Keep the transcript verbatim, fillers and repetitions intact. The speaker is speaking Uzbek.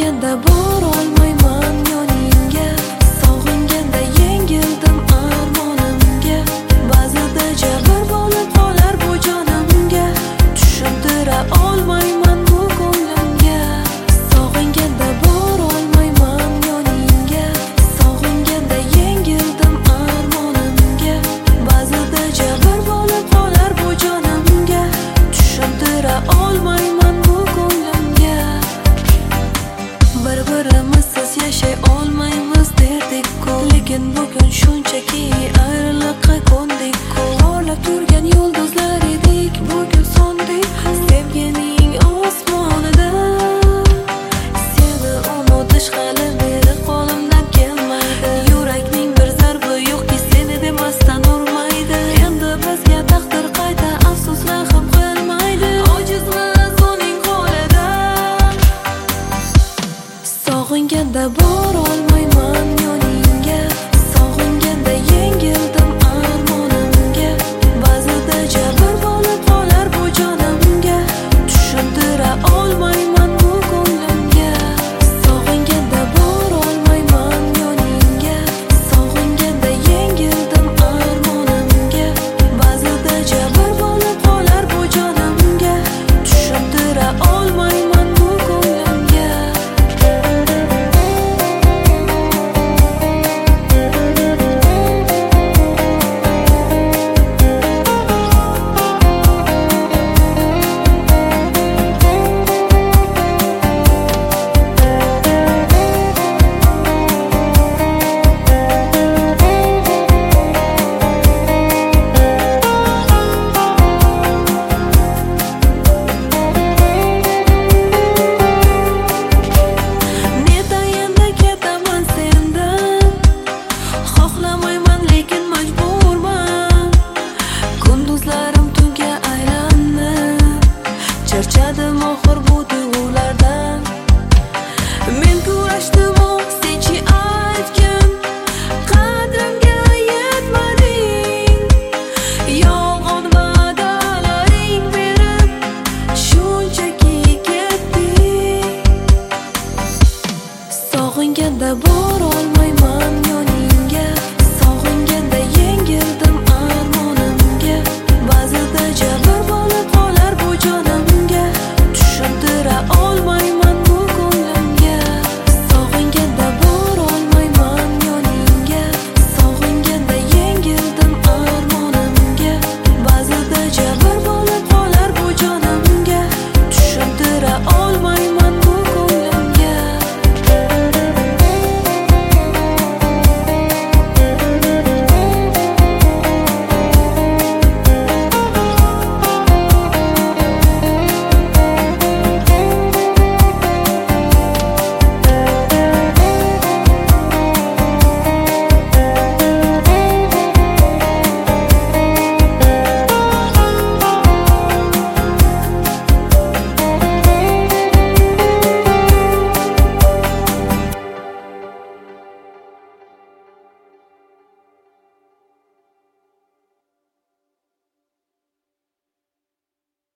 Sog'inganda borolmayman yoningga, sog'inganda yengildim armonimga. Ba'zida jabr bo'lib qolar bu jonimga, tushuntira olmayman bu ko'nglimga. Sog'inganda borolmayman yoningga, sog'inganda yengildim armonimga. Ba'zida jabr bo'lib qolar bu jonimga, tushuntira olmayman bu ko'nglimga. Bir-birimizsiz yashay olmaymiz derdik-ku, lekin bugun shunchaki ayriliqqa ko'ndik-ku. Porlab turgan yulduzlar edik, bugun so'ndik sevgining osmonida. Seni unutish hali beri qo'limdan kelmaydi. Yurakning bir zarbi yo'qki seni demasdan urmaydi. Endi bizga taqdir qayta afsus rahm qilmaydi. Ojizmiz uning qo'lida. Sog'inganda borolmayman yoningga, sog'inganda yengildim armonimga. Ba'zida jabr bo'lib qolar bu jonimga, tushuntira olmayman bu ko'nglimga. Sog'inganda borolmayman yoningga, sog'inganda yengildim armonimga. Ba'zida jabr bo'lib qolar bu jonimga, tushuntira olmayman bu ko'nglimga. Netayinda ketaman sendan, xohlamayman lekin majburman. Kunduzlarim tunga aylandi, charchadim oxir bu tuyg'ulardan. Men kurashdim-u, senchi aytgin, qadrimga yetmading. Yolg'on va'dalaring berib, shunchaki ketding. Sog'inganda bor